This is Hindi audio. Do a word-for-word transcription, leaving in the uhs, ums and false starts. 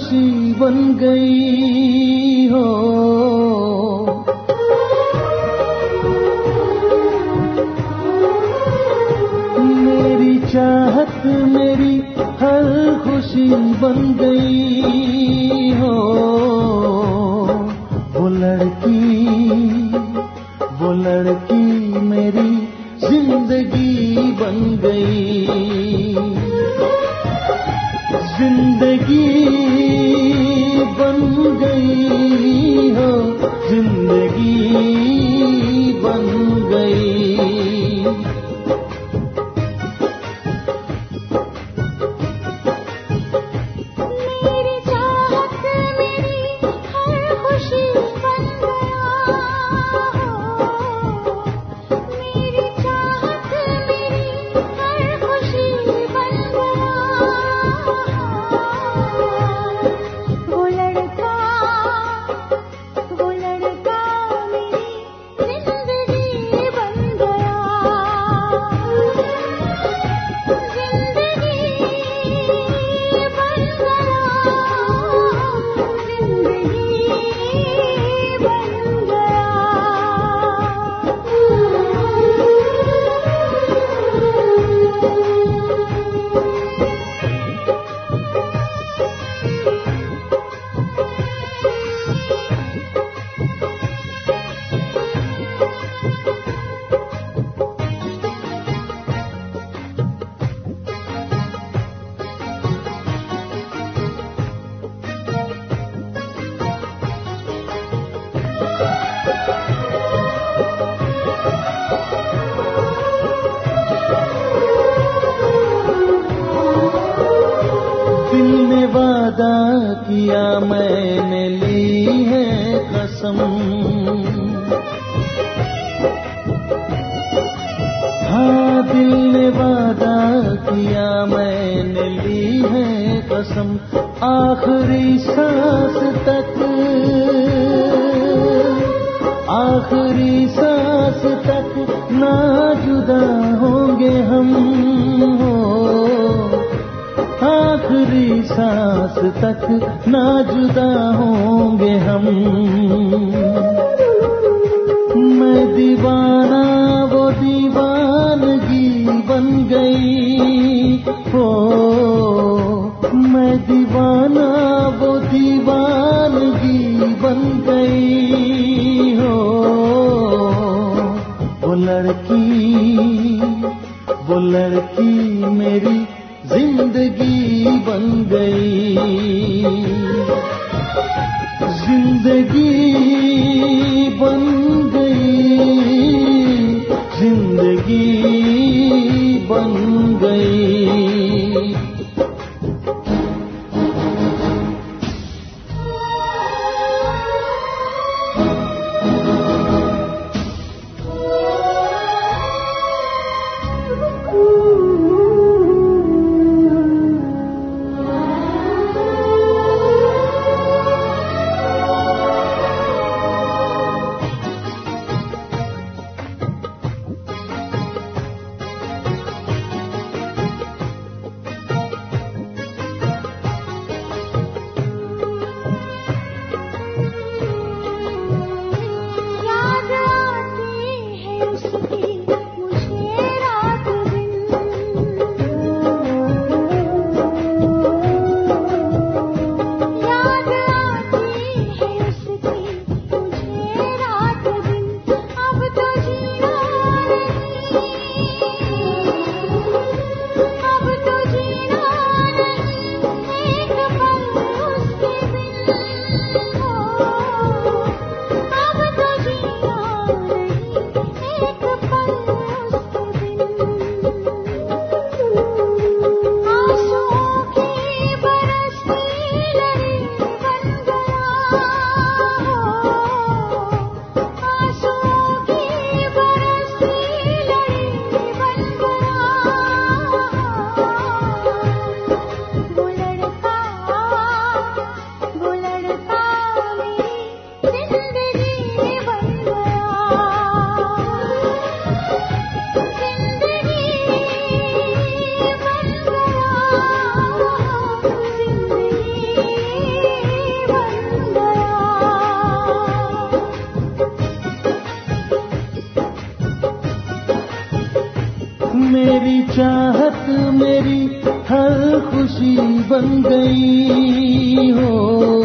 खुशी बन गई हो। मेरी चाहत मेरी हर खुशी बन गई हो। वो लड़की वो लड़की मेरी जिंदगी बन गई। जिंदगी बन गई हो, जिंदगी बन गई। वादा किया मैंने ली है कसम। हाँ दिल ने वादा किया मैंने ली है कसम। आखिरी सांस तक आखिरी सांस तक ना जुदा होंगे हम हो। आखिरी सांस तक ना जुदा होंगे हम। मैं दीवाना वो दीवानगी बन गई हो। मैं दीवाना वो दीवानगी बन गई हो। वो लड़की वो लड़की मेरी जिंदगी बन गई। जिंदगी बन गई। जिंदगी बन गई। चाहत मेरी हर खुशी बन गई हो।